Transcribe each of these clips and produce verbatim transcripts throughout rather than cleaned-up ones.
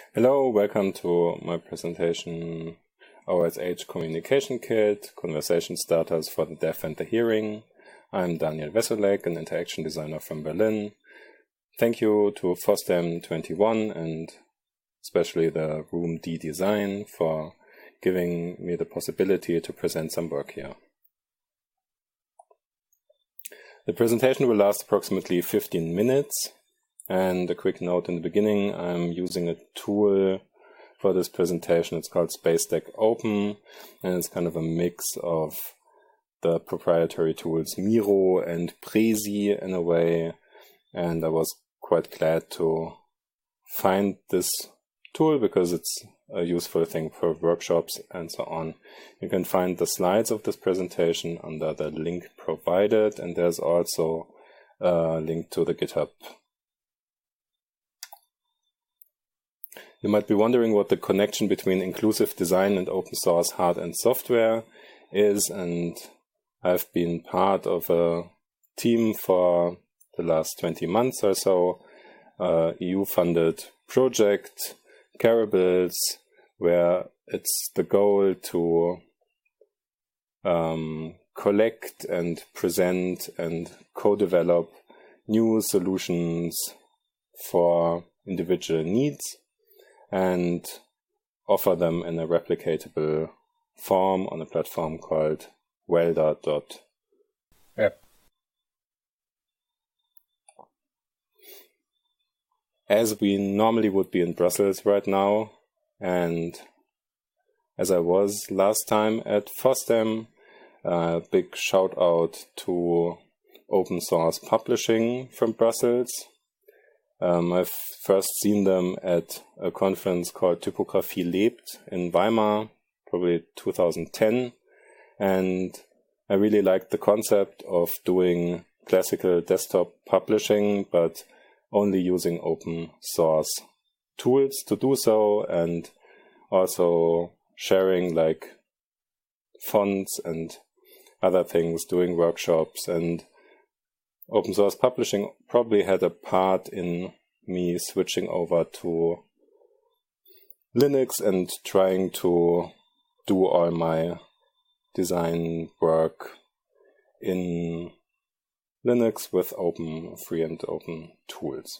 Hello, welcome to my presentation O S H Communication Kit, Conversation Starters for the Deaf and the Hearing. I'm Daniel Wessolek, an interaction designer from Berlin. Thank you to FOSDEM twenty-one and especially the Room D Design for giving me the possibility to present some work here. The presentation will last approximately fifteen minutes. And a quick note in the beginning, I'm using a tool for this presentation. It's called SpaceDeck Open, and it's kind of a mix of the proprietary tools Miro and Prezi in a way. And I was quite glad to find this tool because it's a useful thing for workshops and so on. You can find the slides of this presentation under the link provided, and there's also a link to the GitHub. You might be wondering what the connection between inclusive design and open source hard and software is, and I've been part of a team for the last twenty months or so, uh, E U-funded project, Carobles, where it's the goal to um, collect and present and co-develop new solutions for individual needs and offer them in a replicatable form on a platform called welder dot app. As we normally would be in Brussels right now, and as I was last time at FOSDEM, a uh, big shout out to open source publishing from Brussels. Um, I've first seen them at a conference called Typografie lebt in Weimar, probably two thousand ten, and I really liked the concept of doing classical desktop publishing, but only using open source tools to do so, and also sharing like fonts and other things, doing workshops, and open source publishing probably had a part in me switching over to Linux and trying to do all my design work in Linux with open, free and open tools.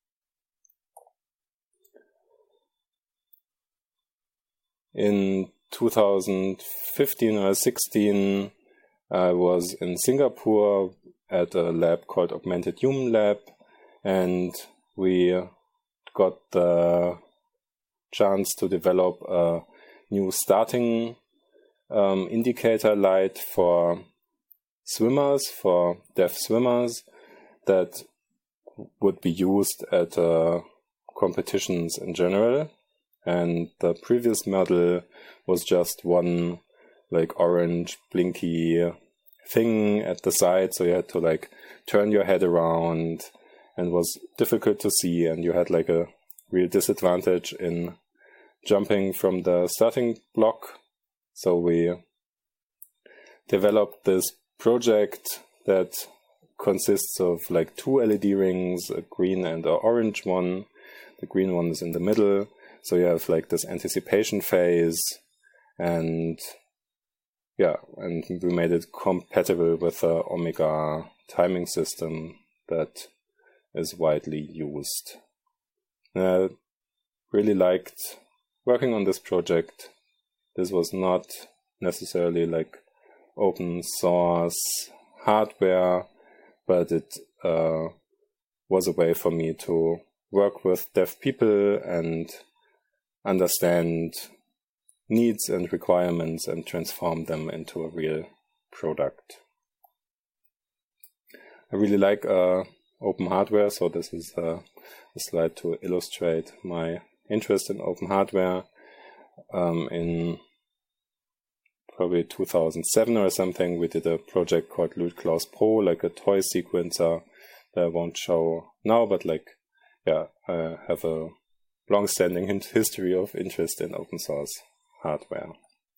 In two thousand fifteen or sixteen, I was in Singapore at a lab called Augmented Human Lab, and we got the chance to develop a new starting um, indicator light for swimmers, for deaf swimmers, that would be used at uh, competitions in general. And the previous model was just one like orange blinky thing at the side, so you had to like turn your head around and was difficult to see, and you had like a real disadvantage in jumping from the starting block. So we developed this project that consists of like two L E D rings, a green and an orange one. The green one is in the middle, so you have like this anticipation phase, and yeah, and we made it compatible with the Omega timing system that is widely used. I really liked working on this project. This was not necessarily like open source hardware, but it uh, was a way for me to work with deaf people and understand needs and requirements and transform them into a real product. I really like uh, open hardware, so this is uh, a slide to illustrate my interest in open hardware. Um, in probably two thousand seven or something, we did a project called LuitKlaus Pro, like a toy sequencer that I won't show now, but like, yeah, I have a long-standing history of interest in open source hardware.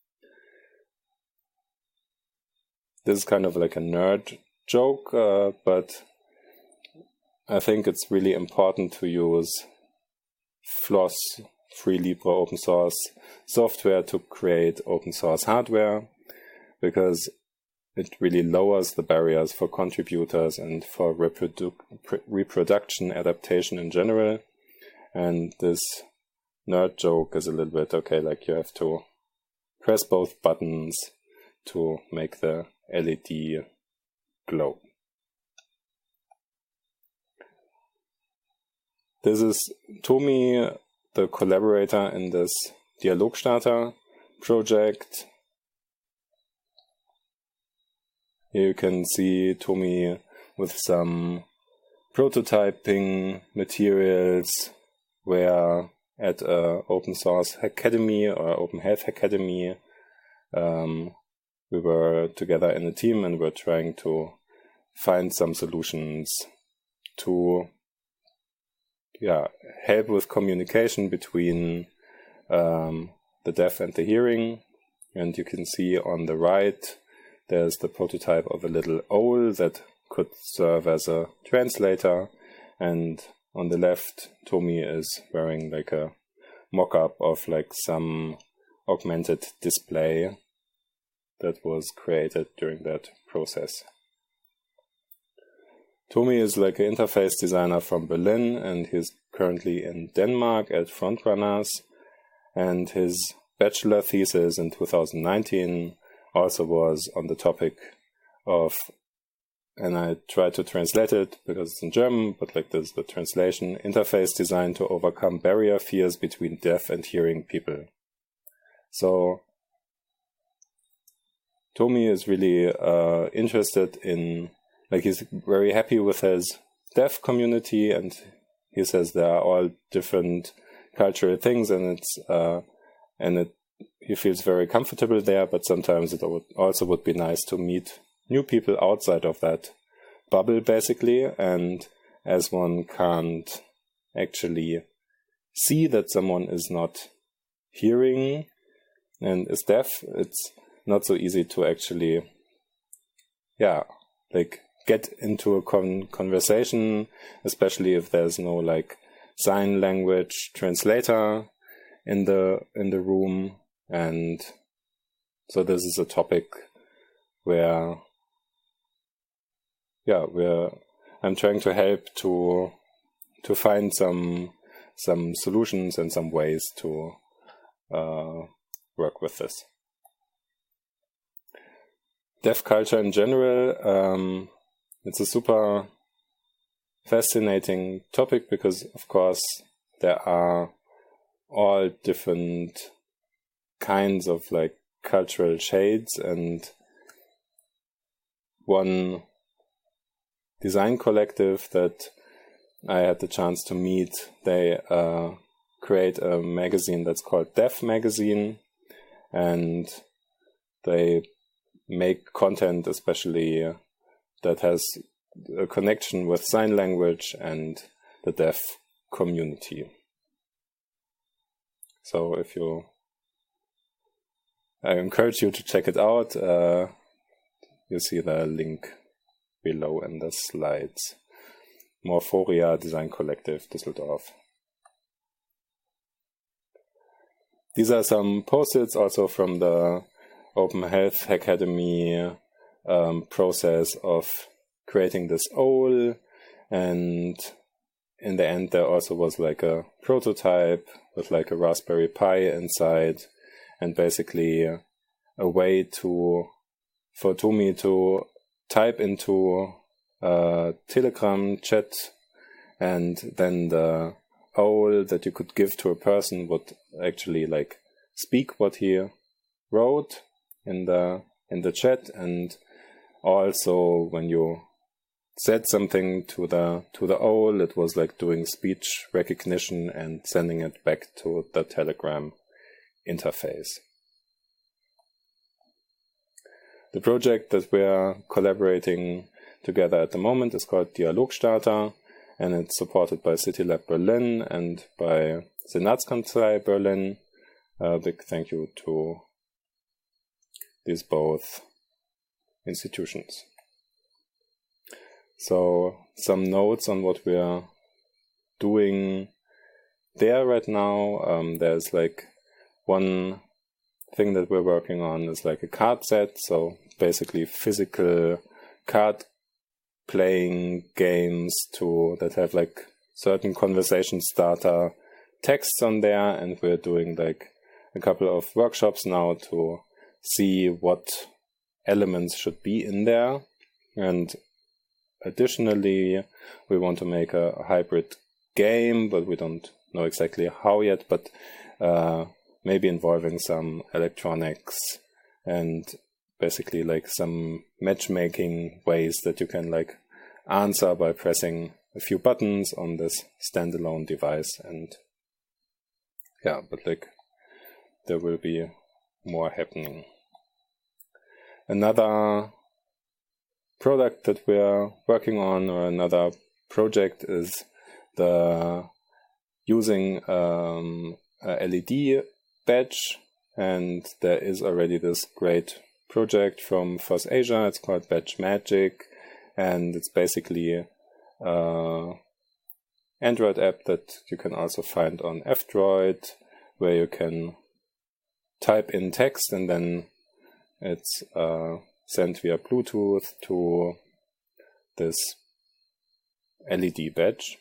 This is kind of like a nerd joke, uh, but I think it's really important to use floss free Libre open source software to create open source hardware, because it really lowers the barriers for contributors and for reprodu reproduction adaptation in general. And this nerd joke is a little bit, okay, like you have to press both buttons to make the L E D glow. This is Tomi, the collaborator in this Dialogstarter project. Here you can see Tomi with some prototyping materials, where at a open source academy or open health academy, um, we were together in a team and were trying to find some solutions to yeah, help with communication between um, the deaf and the hearing. And you can see on the right, there's the prototype of a little owl that could serve as a translator. And on the left, Tomi is wearing like a mock-up of like some augmented display that was created during that process. Tomi is like an interface designer from Berlin, and he's currently in Denmark at Frontrunners. And his bachelor thesis in two thousand nineteen also was on the topic of, and I tried to translate it because it's in German, but like this is the translation, interface design to overcome barrier fears between deaf and hearing people. So Tomi is really uh, interested in, like he's very happy with his deaf community, and he says there are all different cultural things, and it's uh, and it he feels very comfortable there. But sometimes it would also would be nice to meet new people outside of that bubble, basically. And as one can't actually see that someone is not hearing and is deaf, it's not so easy to actually, yeah, like get into a con conversation, especially if there's no like sign language translator in the in the room. And so this is a topic where, yeah, where I'm trying to help to to find some some solutions and some ways to uh, work with this. Deaf culture in general, um, it's a super fascinating topic because, of course, there are all different kinds of like cultural shades, and one design collective that I had the chance to meet, they uh, create a magazine that's called Deaf Magazine, and they make content especially that has a connection with sign language and the deaf community. So if you, I encourage you to check it out. Uh, you see the link below in the slides. Morphoria Design Collective Düsseldorf. These are some post-its also from the Open Health Academy um, process of creating this owl, and in the end there also was like a prototype with like a Raspberry Pi inside, and basically a way to for Tomi to type into a Telegram chat, and then the owl that you could give to a person would actually like speak what he wrote in the in the chat, and also when you said something to the to the owl, it was like doing speech recognition and sending it back to the Telegram interface. The project that we are collaborating together at the moment is called Dialogstarter, and it's supported by CityLab Berlin and by Senatskanzlei Berlin. A big thank you to these both institutions. So some notes on what we are doing there right now. Um, there's like one thing that we're working on is like a card set. So basically physical card playing games to that have like certain conversation starter texts on there. And we're doing like a couple of workshops now to see what elements should be in there. And additionally, we want to make a hybrid game, but we don't know exactly how yet, but uh, maybe involving some electronics and basically like some matchmaking ways that you can like answer by pressing a few buttons on this standalone device. And yeah, but like there will be more happening. Another product that we're working on, or another project, is the using um, a L E D badge, and there is already this great project from F O S Asia. It's called Badge Magic, and it's basically an Android app that you can also find on F-Droid, where you can type in text and then it's uh, sent via Bluetooth to this L E D badge.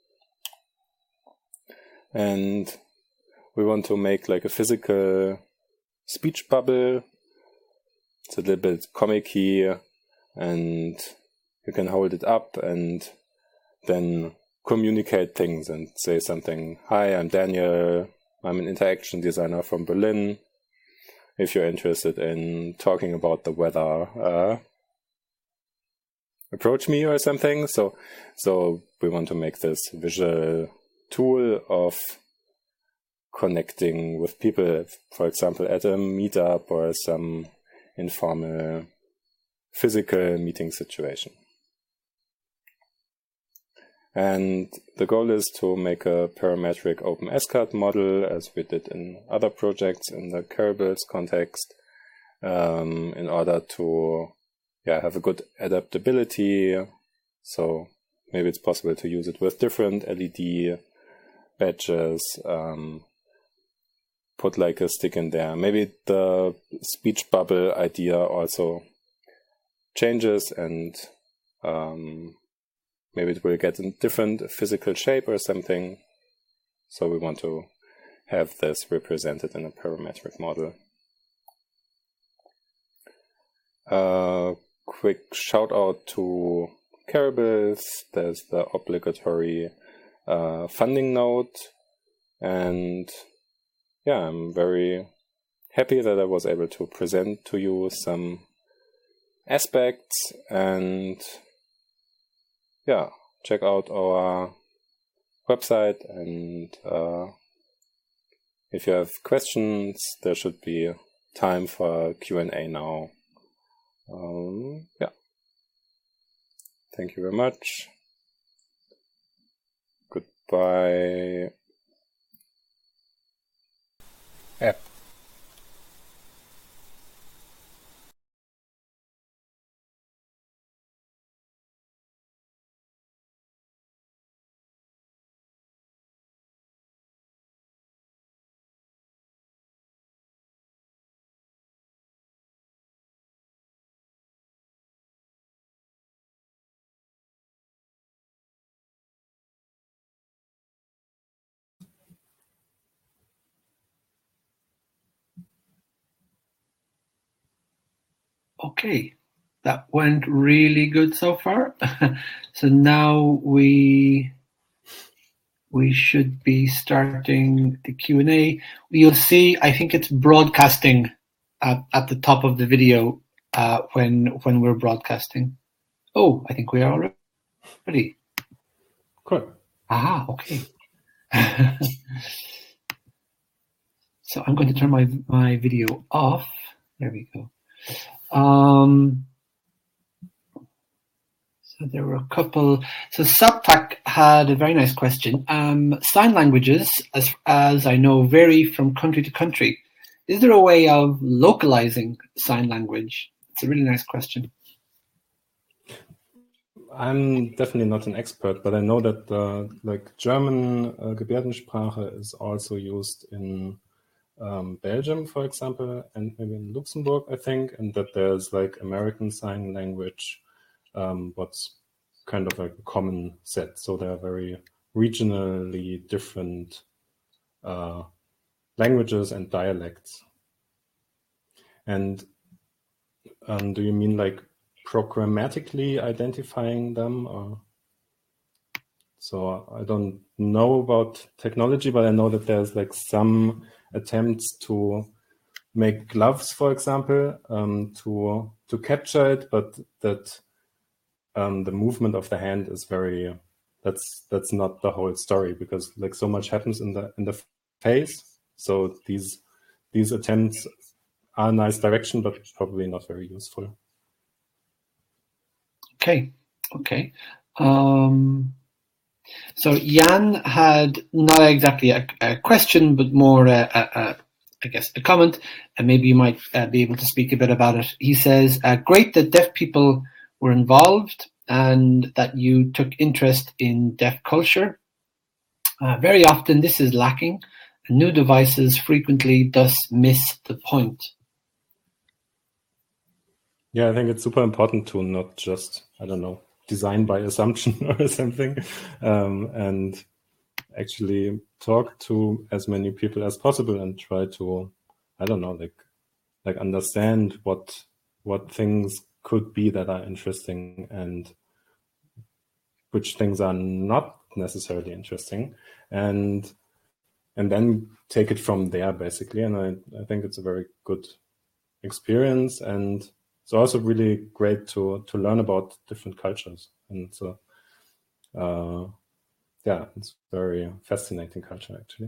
And we want to make like a physical speech bubble. It's a little bit comic-y, and you can hold it up and then communicate things and say something. Hi, I'm Daniel. I'm an interaction designer from Berlin. If you're interested in talking about the weather, uh, approach me or something. So, so we want to make this visual tool of connecting with people, for example, at a meetup or some informal physical meeting situation. And the goal is to make a parametric open S CAD model, as we did in other projects in the Carables context, um, in order to yeah, have a good adaptability. So maybe it's possible to use it with different L E D badges, um, put like a stick in there. Maybe the speech bubble idea also changes, and um, maybe it will get a different physical shape or something. So we want to have this represented in a parametric model. Uh, quick shout out to Carables. There's the obligatory uh, funding note. And yeah, I'm very happy that I was able to present to you some aspects, and yeah, check out our website, and uh, if you have questions, there should be time for Q and A now. Um, yeah. Thank you very much. Goodbye. App. Okay, that went really good so far. So now we we should be starting the Q and A. You'll see, I think it's broadcasting at, at the top of the video uh, when when we're broadcasting. Oh, I think we are already. Cool. Ah, okay. So I'm going to turn my my video off. There we go. Um, so there were a couple. So Saptak had a very nice question. Um, sign languages, as as I know, vary from country to country. Is there a way of localizing sign language? It's a really nice question. I'm definitely not an expert, but I know that uh, like German uh, Gebärdensprache is also used in um, Belgium, for example, and maybe in Luxembourg, I think, and that there's like American Sign Language, um, what's kind of like a common set. So they're very regionally different uh, languages and dialects. And um, do you mean like programmatically identifying them? Or? So I don't know about technology, but I know that there's like some attempts to make gloves, for example, um, to to capture it, but that um, the movement of the hand is very that's that's not the whole story, because like so much happens in the in the face. So these these attempts are a nice direction, but probably not very useful. Okay, okay. Um, so Jan had not exactly a, a question, but more, a, a, a, I guess, a comment, and maybe you might uh, be able to speak a bit about it. He says, uh, great that deaf people were involved and that you took interest in deaf culture. Uh, very often this is lacking, and new devices frequently thus miss the point. Yeah, I think it's super important to not just, I don't know, design by assumption or something, um, and actually talk to as many people as possible and try to, I don't know, like like understand what what things could be that are interesting and which things are not necessarily interesting, and and then take it from there basically. And I, I think it's a very good experience, and it's also really great to to learn about different cultures. And so uh, yeah, it's very fascinating culture actually.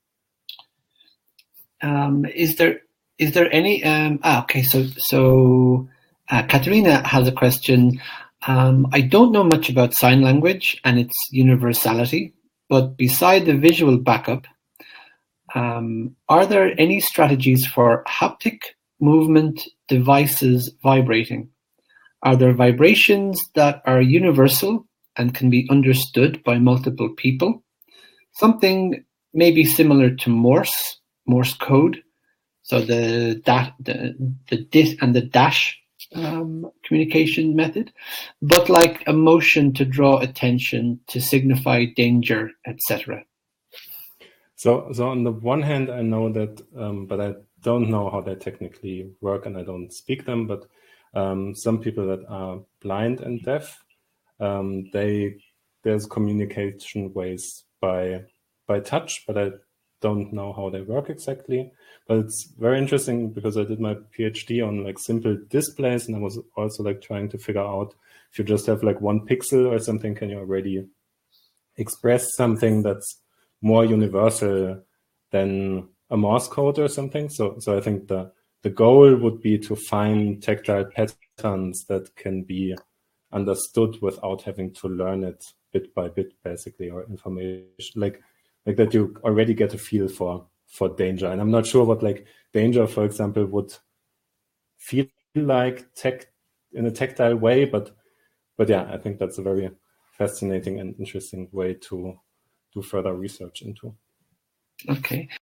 Um, is there is there any um, ah okay so so uh, Katerina has a question. Um, I don't know much about sign language and its universality, but beside the visual backup, um, are there any strategies for haptic movement devices vibrating? Are there vibrations that are universal and can be understood by multiple people? Something maybe similar to Morse, Morse code. So the that the the dit and the dash um, communication method, but like a motion to draw attention, to signify danger, et cetera. So, so on the one hand, I know that, um, but I don't know how they technically work, and I don't speak them. But um, some people that are blind and deaf, um, they there's communication ways by by touch, but I don't know how they work exactly. But it's very interesting because I did my PhD on like simple displays, and I was also like trying to figure out if you just have like one pixel or something, can you already express something that's more universal than a Morse code or something. So, so I think the the goal would be to find tactile patterns that can be understood without having to learn it bit by bit, basically, or information like like that you already get a feel for for danger. And I'm not sure what like danger, for example, would feel like tech in a tactile way, but but yeah, I think that's a very fascinating and interesting way to do further research into. Okay.